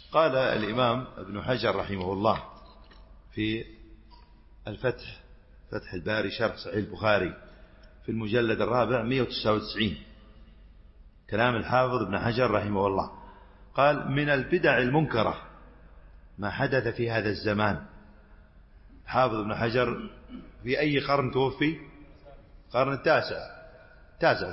قال الإمام ابن حجر رحمه الله في الفتح، فتح الباري شرح صحيح البخاري في المجلد الرابع 199، كلام الحافظ ابن حجر رحمه الله، قال: من البدع المنكرة ما حدث في هذا الزمان. حافظ ابن حجر في أي قرن توفي؟ قرن التاسع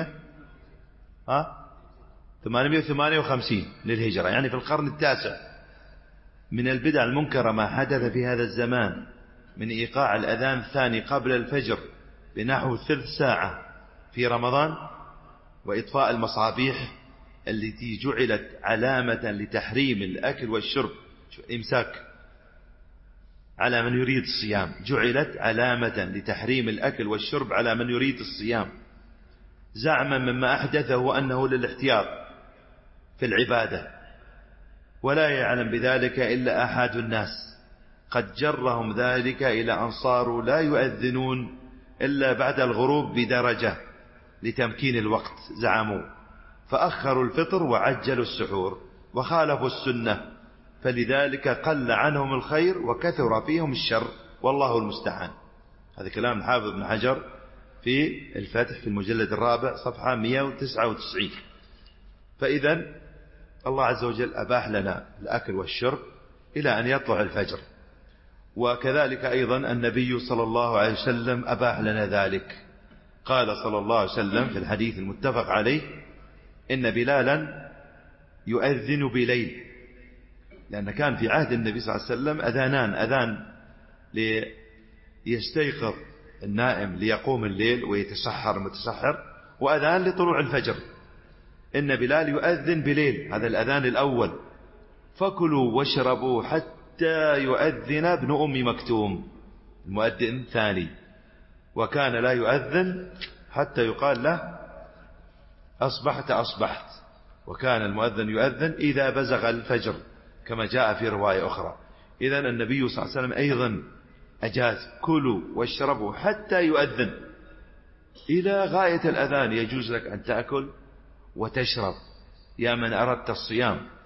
858 للهجرة، يعني في القرن التاسع. من البدع المنكرة ما حدث في هذا الزمان من إيقاع الأذان الثاني قبل الفجر بنحو ثلث ساعة في رمضان، وإطفاء المصابيح التي جعلت علامة لتحريم الأكل والشرب، إمساك على من يريد الصيام، جعلت علامة لتحريم الأكل والشرب على من يريد الصيام، زعما مما أحدثه أنه للاحتياط في العبادة، ولا يعلم بذلك إلا أحد الناس، قد جرهم ذلك إلى أن صاروا لا يؤذنون إلا بعد الغروب بدرجة لتمكين الوقت زعموا، فأخروا الفطر وعجلوا السحور وخالفوا السنة، فلذلك قل عنهم الخير وكثر فيهم الشر، والله المستعان. هذا كلام الحافظ ابن حجر في الفتح في المجلد الرابع صفحة 199. فإذا الله عز وجل أباح لنا الأكل والشرب إلى أن يطلع الفجر، وكذلك أيضا النبي صلى الله عليه وسلم أباح لنا ذلك. قال صلى الله عليه وسلم في الحديث المتفق عليه: إن بلالا يؤذن بليل، لأن كان في عهد النبي صلى الله عليه وسلم أذانان: أذان ليستيقظ النائم ليقوم الليل ويتسحر المتسحر، وأذان لطلوع الفجر. إن بلال يؤذن بليل، هذا الأذان الأول، فكلوا واشربوا حتى يؤذن ابن أم مكتوم المؤذن الثاني، وكان لا يؤذن حتى يقال له أصبحت، وكان المؤذن يؤذن إذا بزغ الفجر كما جاء في رواية أخرى. إذن النبي صلى الله عليه وسلم أيضا أجاز: كلوا واشربوا حتى يؤذن، إلى غاية الأذان يجوز لك أن تأكل وتشرب يا من أردت الصيام.